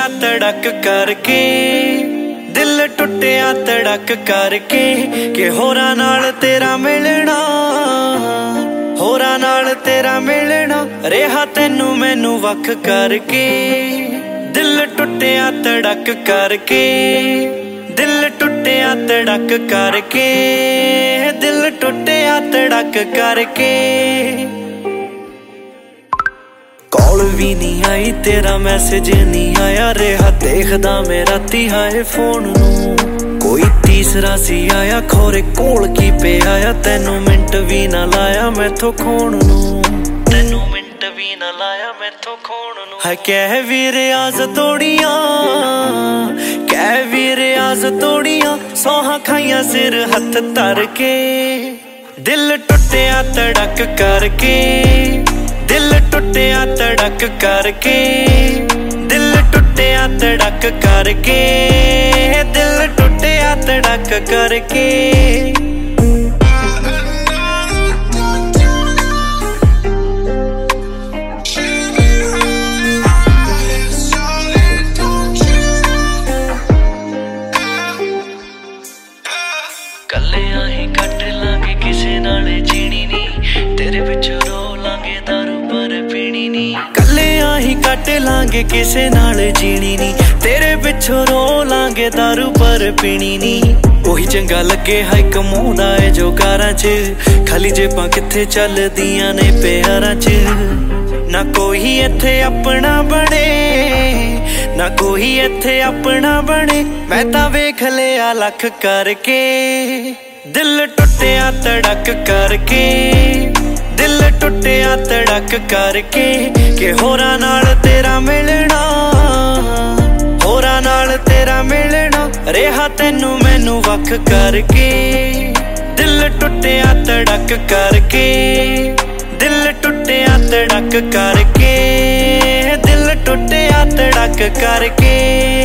ਟੁੱਟਿਆ ਤੜਕ ਕਰਕੇ, ਦਿਲ ਟੁੱਟਿਆ ਤੜਕ ਕਰਕੇ ਕਿ ਹੋਰਾਂ ਨਾਲ ਤੇਰਾ ਮਿਲਣਾ, ਹੋਰਾਂ ਨਾਲ ਤੇਰਾ ਮਿਲਣਾ ਰਿਹਾ ਤੈਨੂੰ ਮੈਨੂੰ ਵੱਖ ਕਰਕੇ। ਦਿਲ ਟੁੱਟਿਆ ਤੜਕ ਕਰਕੇ, ਦਿਲ ਟੁੱਟਿਆ ਤੜਕ ਕਰਕੇ, ਦਿਲ ਟੁੱਟਿਆ ਤੜਕ ਕਰਕੇ। ਕਾਲ ਵੀ ਨਹੀਂ ਆਈ ਤੇਰਾ ਮੈਸੇਜ ਨਹੀਂ ਆਇਆ, ਰਿਹਾ ਦੇਖਦਾ ਮੈਂ ਰਾਤੀ ਹਾਏ ਫੋਨ ਨੂੰ। ਕੋਈ ਤੀਸਰਾ ਸੀ ਆਇਆ ਖੋਰੇ ਕੋਲ ਕੀ ਪਿਆ ਆ, ਤੈਨੂੰ ਮਿੰਟ ਵੀ ਨਾ ਲਾਇਆ ਮੈਥੋਂ ਖੋਣ ਨੂੰ, ਤੈਨੂੰ ਮਿੰਟ ਵੀ ਨਾ ਲਾਇਆ ਮੈਥੋਂ ਖੋਣ ਨੂੰ। ਹੈ ਕਹਿ ਵੀ ਰਿਆਜ਼ ਤੋੜੀਆਂ, ਕਹਿ ਵੀ ਰਿਆਜ਼ ਤੋੜੀਆਂ, ਸੌਹਾਂ ਖਾਈਆਂ ਸਿਰ ਹੱਥ ਧਰ ਕੇ। ਦਿਲ ਟੁੱਟਿਆ ਤੜਕ ਕਰਕੇ, ਦਿਲ ਟੁੱਟਿਆ ਤੜਕ ਕਰਕੇ, ਦਿਲ ਟੁੱਟਿਆ ਤੜਕ ਕਰਕੇ, ਦਿਲ ਟੁੱਟਿਆ ਤੜਕ ਕਰਕੇ। ਕੱਲਿਆਂ ਹੀ ਕੱਟ ਲਾਂਗੇ ਕਿਸੇ ਨਾਲ ਜੀਣੀ ਨੀ, ਤੇਰੇ ਪਿੱਛੋਂ ਰੋ ਲਾਂਗੇ ਦਾਰੂ ਪਰ ਪੀਣੀ ਨੀ। ਕੱਲਿਆਂ ਹੀ ਕੱਟ ਲਾਂਗੇ ਕਿਸੇ ਨਾਲ ਜੀਣੀ ਨੀ, ਤੇਰੇ ਪਿੱਛੋਂ ਰੋ ਲਾਂਗੇ ਦਾਰੂ ਪਰ ਪੀਣੀ ਨੀ। ਉਹੀ ਚੰਗਾ ਲੱਗੇ ਹਾਈ ਕਮਾਉਂਦਾ ਏ ਜੋ ਕਾਰਾਂ 'ਚ, ਖਾਲੀ ਜੇਬਾਂ ਕਿੱਥੇ ਚੱਲਦੀਆਂ ਨੇ ਪਿਆਰਾਂ 'ਚ। ਨਾ ਕੋਈ ਇੱਥੇ ਆਪਣਾ ਬਣੇ, ਨਾ ਕੋਈ ਇੱਥੇ ਆਪਣਾ ਬਣੇ, ਮੈਂ ਤਾਂ ਵੇਖ ਲਿਆ ਲੱਖ ਕਰਕੇ। ਦਿਲ ਟੁੱਟਿਆ ਤੜਕ ਕਰਕੇ, ਦਿਲ ਟੁੱਟਿਆ ਤੜਕ ਕਰਕੇ ਕਿ ਹੋਰਾਂ ਨਾਲ ਤੇਰਾ ਮਿਲਣਾ, ਹੋਰਾਂ ਨਾਲ ਤੇਰਾ ਮਿਲਣਾ ਰਿਹਾ ਤੈਨੂੰ ਮੈਨੂੰ ਵੱਖ ਕਰਕੇ। ਦਿਲ ਟੁੱਟਿਆ ਤੜਕ ਕਰਕੇ, ਦਿਲ ਟੁੱਟਿਆ ਤੜਕ ਕਰਕੇ, ਦਿਲ ਟੁੱਟਿਆ ਤੜਕ ਕਰਕੇ।